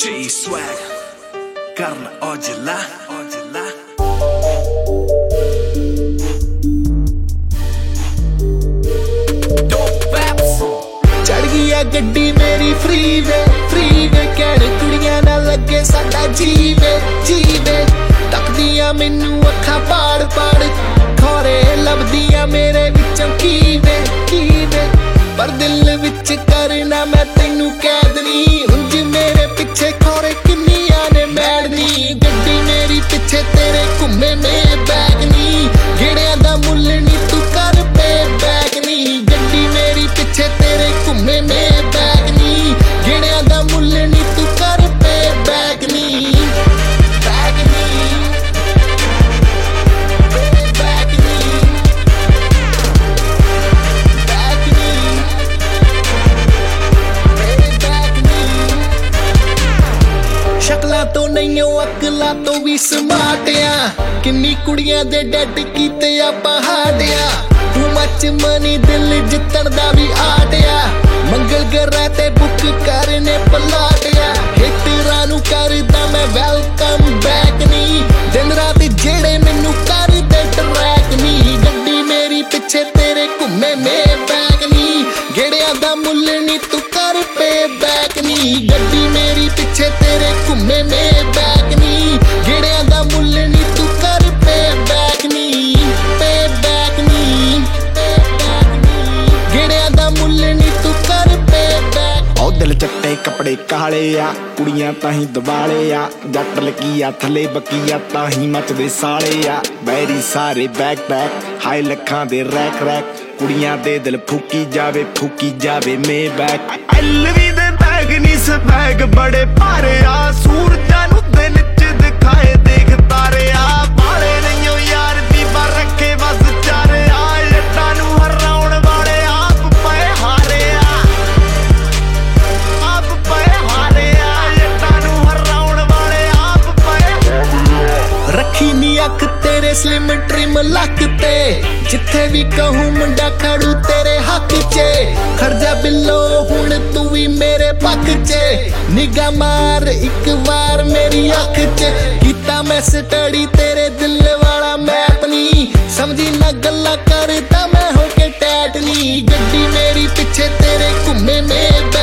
J Swag, Karma Ojala. चढ़ गया गड्डी मेरी फ्री वे कहण कुड़ियां ना लगे साडा जीवे तकदियां मैनू अखां पाड़ खौरे लभदियां मेरे विचों कीवे पर दिल विच करना मैं तैनू कैद नी उंज मेरे पिछे खौरे किन्नियां ने मैडनी गड्डी मेरी पिछे तेरे घुम्मे में बैग नी गेड़ियां दा मुੱਲ नी तू कर पे बैग नी गड्डी मेरी पिछे तेरे घुम्मे में बैग नी गेड़ियां दा मुੱਲ नी तू कर पे बैग नी शक्लां तो नहीं अकलां तो भी स्मार्ट आ किन्नी कुड़ियां दे डेड कीते आपां हार्ड आ टू मच मनी दिल जितण दा भी आर्ट आ मंगल ग्रह ते बुक करने पलाट आ हिटरां नू करदा मैं वेलकम बैक नी दिन रात जेड़े मैनू कर दे ट्रैक नी गड्डी मेरी पिछे तेरे घुम्मे में बैग नी गेड़ियां दा मुੱਲ नी तू कर पे बैक नी गड्डी मेरी पिछे तेरे घुम्मे में बैग नी गेड़ियां दा मुੱਲ नी तू कर पे बैक नी गेड़ियां दा मुੱਲ नी तू कर पे बैक ओ दिल चट्टे कपड़े काले आ कुड़ियां ताही दबाले आ जट लकीया थले बकीया ताही मचदे साले आ बैरी सारे बैक हाई लखां दे रैक कुड़ियां दे दिल फूकी जावे में बैक एलवी दे बैग नी स्वैग बड़े भारे आ सूरजां नू दिन च दिखाए देख तारे आ बाले नहीं ओ यार दीवा रखे बस चारे आ जट्टां नू हराउण वाले आप पए हारे आ जट्टां नू हराउण वाले आप पए रखी नी अख तेरे स्लिम ट्रिम लक ते जिथे भी कहूं मुंडा खड़ू तेरे हक चे खड़जा बिल्लो हुण तू भी मेरे पक चे निगाह मार एक बार मेरी अख चे कीता मैं स्टडी तेरे दिल वाला मैप नी समझी ना गल्ला करदा मैं होके टैट नी गड्डी मेरी पिछे तेरे घुम्मे में